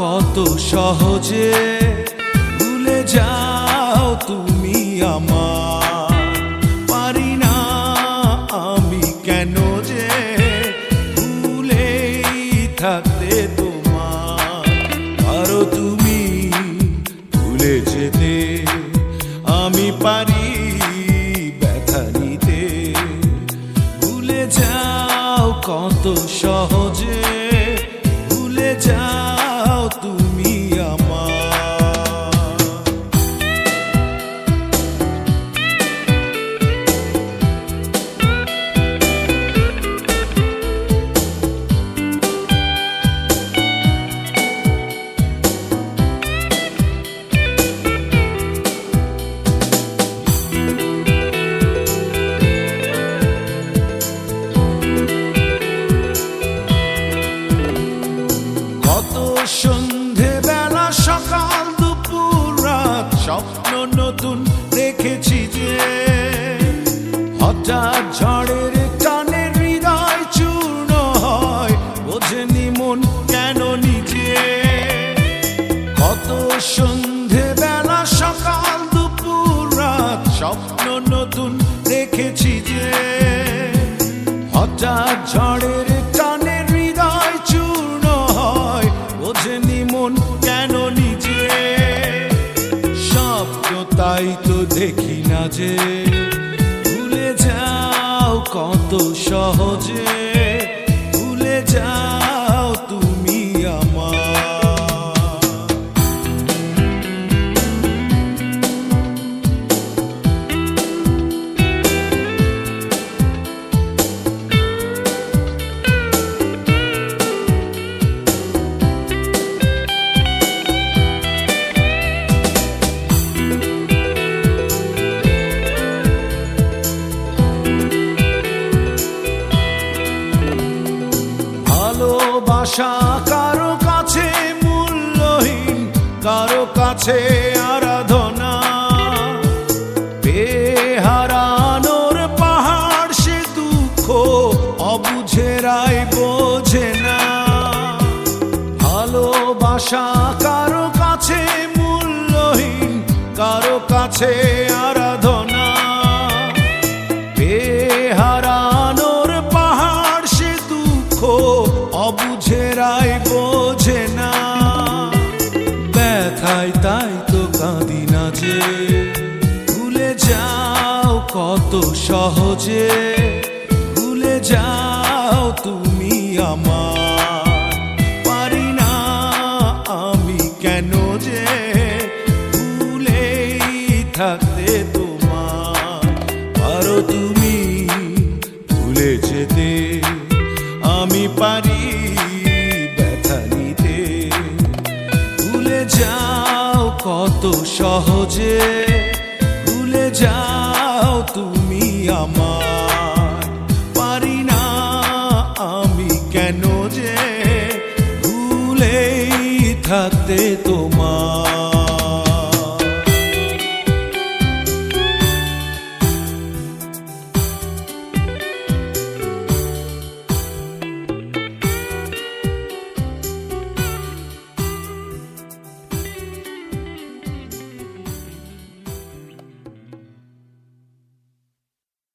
কত সহজে ভুলে যাও তুমি আমার। পারি না আমি কেন যে ভুলেই থাকতে তোমার। পারো তুমি ভুলে যেতে, আমি পারি ব্যথা নিতে। ভুলে যাও কত সহজে ভুলে যাও তুমি আমার। সন্ধে বেলা সকাল দুপুর রাত স্বপ্ন নতুন দেখেছি যে, হঠাৎ ঝড়ের টানে হৃদয় চূর্ণ হয়, বোঝেনি মন কেন নিজে। কত সন্ধে বেলা সকাল দুপুর রাত স্বপ্ন নতুন দেখেছি যে, হঠাৎ ঝড়ের টানে হৃদয় চূর্ণ হয়, বোঝেনি মন কেন নিজে। স্বপ্ন তাই তো দেখি না যে ভুলে যাও কত সহজে ভুলে যাও তুমি আমার। ভালোবাসা কারো কাছে মূল্যহীন, কারো কাছে আরাধনা। বেহারানোর পাহাড় সে দুঃখ অবুঝেরাই বোঝে না। ভালোবাসা কারো কাছে মূল্যহীন, কারো কাছে আরাধনা। বেহারানোর পাহাড় সে দুঃখ অবুঝেরাই বোঝে না। ব্যথায় তাই তো কাঁদি না যে ভুলে যাও কত সহজে ভুলে যাও তুমি আমার। পারি না আমি কেন যে ভুলেই থাকতে তোমার। পারো তুমি ভুলে যেতে, আমি পারি ব্যথা নিতে। ভুলে যাও কত সহজে ভুলে যাও তুমি আমার। পারি না আমি কেন যে ভুলেই থাকতে তোমার।